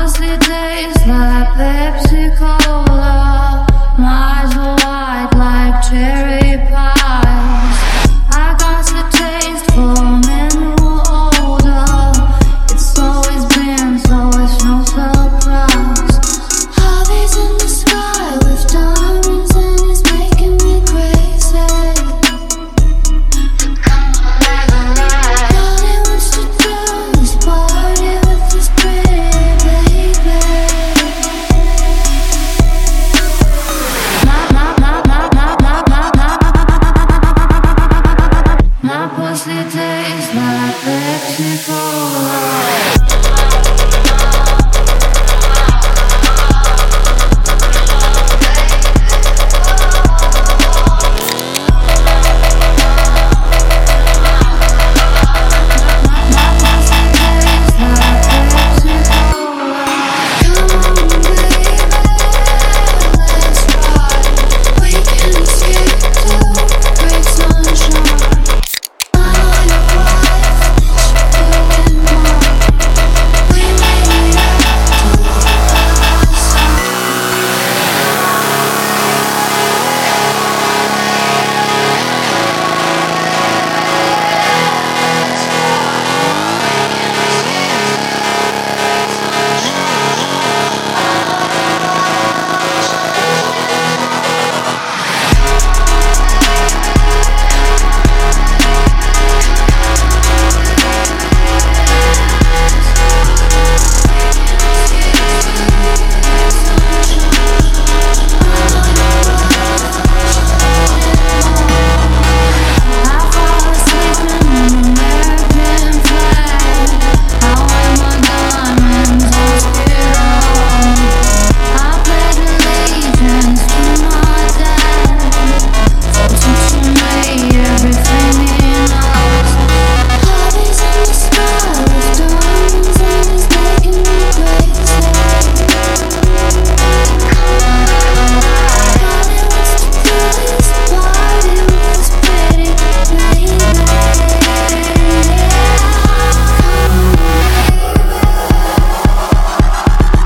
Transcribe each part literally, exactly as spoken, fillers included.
pussy tastes like Pepsi Cola. My eyes are white like cherry pies. I got the taste for men who are older. It's always been, so it's no surprise. Harvey's in the sky with diamonds and it's making me crazy. All he wants to do is party with this pretty baby. My, my, my, my, my, my, my, my, my pussy tastes like Pepsi Cola.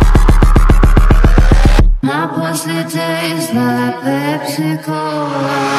My pussy tastes like Pepsi Cola.